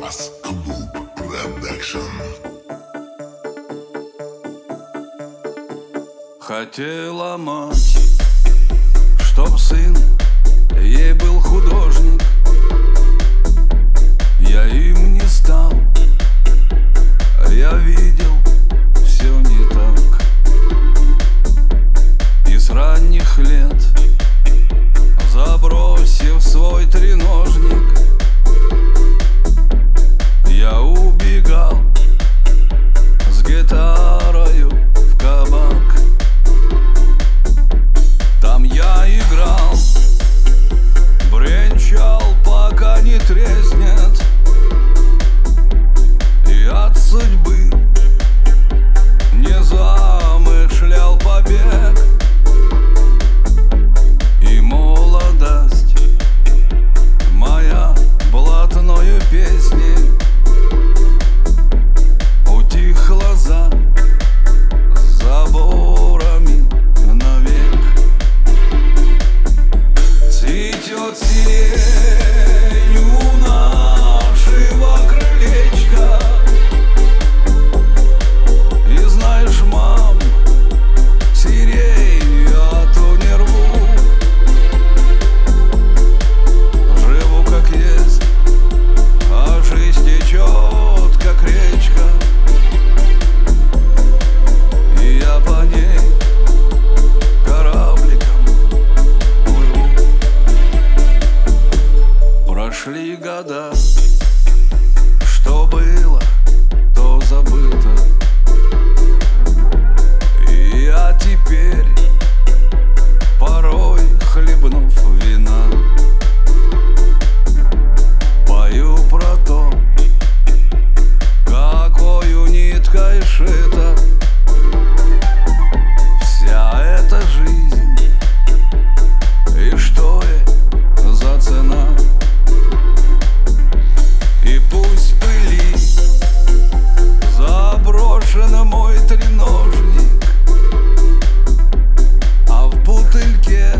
Бас Клуб Продакшн. Хотела мать, чтоб сын ей был художник. Я им не стал, я видел, все не так. И с ранних лет, забросив свой треножник, я убегал с гитарою в кабак. Там я играл, бренчал, пока не треснет, и от судьбы не замышлял побег. И молодость моя блатною песни утихла за заборами навек. Цветет сирень у нашего крылечка. И знаешь, мам, сирень я то не рву. Живу как есть, а жизнь течет как речка. И я по ней корабликом плыву. Прошли года, что было, то забыто. И я теперь, порой хлебнув вина, пою про то, какою ниткой шита вся эта жизнь, и что ей за цена. И пусть в пыли заброшен мой треножник, а в бутыльке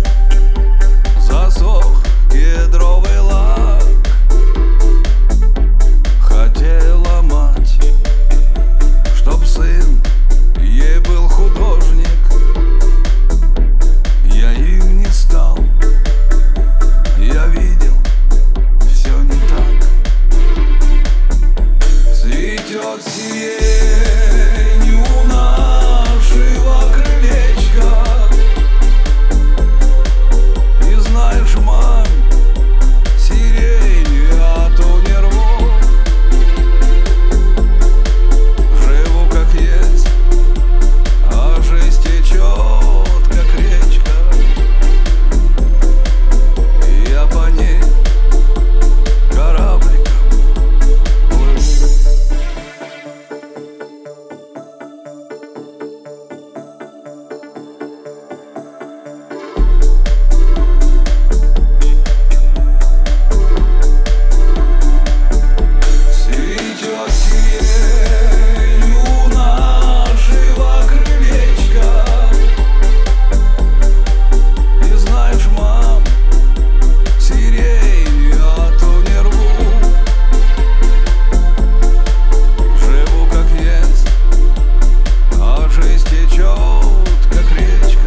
засох кедровый лак. Хотела мать, чтоб сын ей был художник. Я им не стал, я видел, все не так. Цветет сирень у нашего крылечка. И знаешь, мам, сирень я то не рву. Живу как есть, а жизнь течет как речка. И я по ней корабликом плыву. Цветет сирень у нашего крылечка. И знаешь, мам, сирень я то не рву. Живу как есть, а жизнь течет как речка.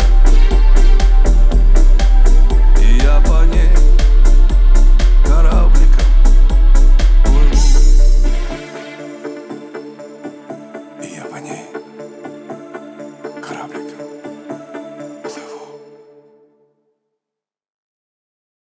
И я по ней корабликом плыву. И я по ней корабликом.